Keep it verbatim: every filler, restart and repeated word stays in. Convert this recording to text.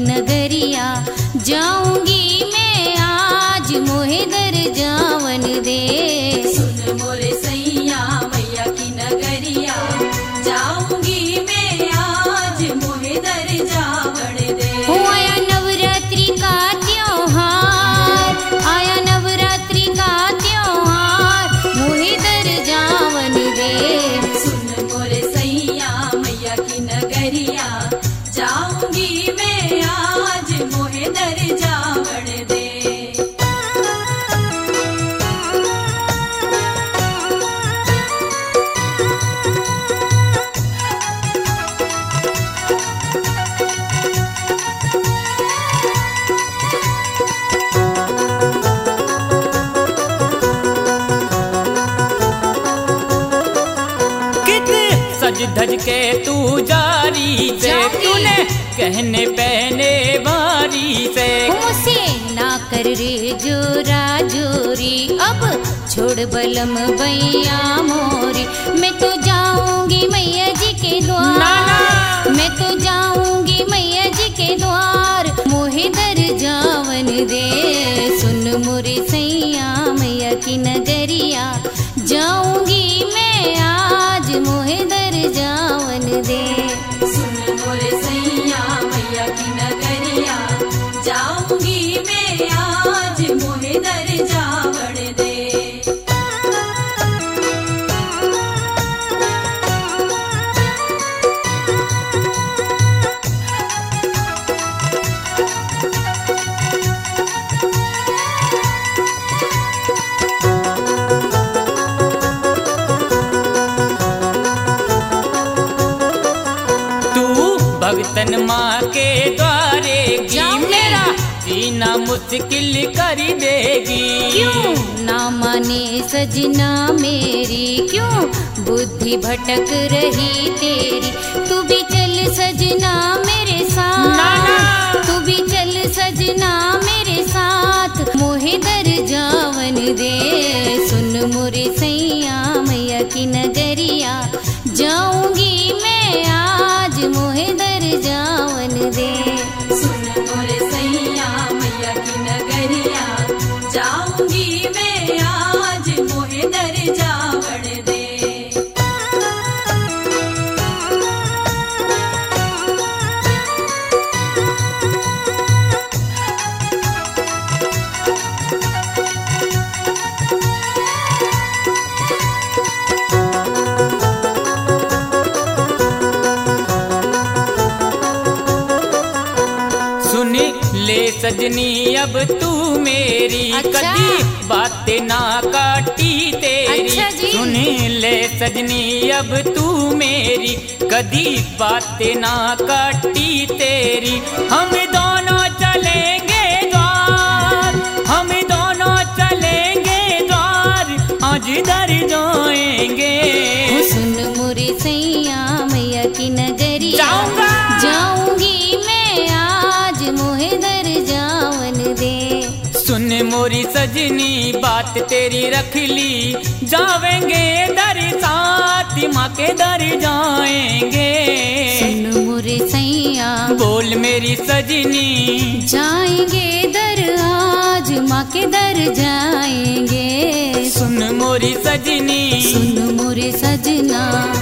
नगरिया जाऊंगी मैं आज मोहे दर जावन दे। सुन मोरे सैया मैया की नगरिया जाऊंगी मैं आज मोहे दर जावन दे। हो आया नवरात्रि का त्योहार, आया नवरात्रि का त्योहार मोहे दर जावन दे। सुन मोरे सैया मैया की नगरिया जाऊंगी मैं आज मोहे दर जावन दे। सज धज के तू जारी से तूने कहने पहने बारी से। मुझसे ना कर रे जोरा जोरी अब छोड़ बलम भैया मोरी। मैं तो जाऊंगी मैया जी के द्वार, मैं तो जाऊंगी मैया जी के द्वार मोहे दर जावन दे। सुन मोरे सैया मैया की नगरिया जाऊंगी मैं आज मोहे दर जावन दे। सुन मोरे सैया मैया की नगरिया जाऊंगी मैं आज मोहे दर जावन दे। भगतन माँ के द्वारे की मेरा जीना मुश्किल कर देगी। क्यों ना माने सजना मेरी, क्यों बुद्धि भटक रही तेरी। तू भी चल सजना मेरे साथ, तू भी चल सजना मेरे साथ मोहे दर जावन दे। सुन मोरे सैया मैया की नगरिया जाऊंगी मैं आज मोहे दर जावन दे। सुन मोरे सैया मैया की नगरिया जाऊंगी मैं आज मोहे दर जावन दे। ले सजनी अब तू मेरी, अच्छा? कदी बातें ना काटी तेरी। अच्छा जी? सुनी ले सजनी अब तू मेरी, कदी बातें ना काटी तेरी। हम दोनों चलेंगे द्वार, हम दोनों चलेंगे द्वार आज दर जाएंगे। सुन मोरे सैया मैया की नगरिया जाऊंगा जाऊंगी मैं आज मोहे दर जावन दे। सुन मोरी सजनी बात तेरी रख ली, जावेंगे दर साथ माँ के दर जाएंगे। सुन मोरे सैया बोल मेरी सजनी जाएंगे दर आज माँ के दर जाएंगे। सुन मोरी सजनी सुन मोरे सजना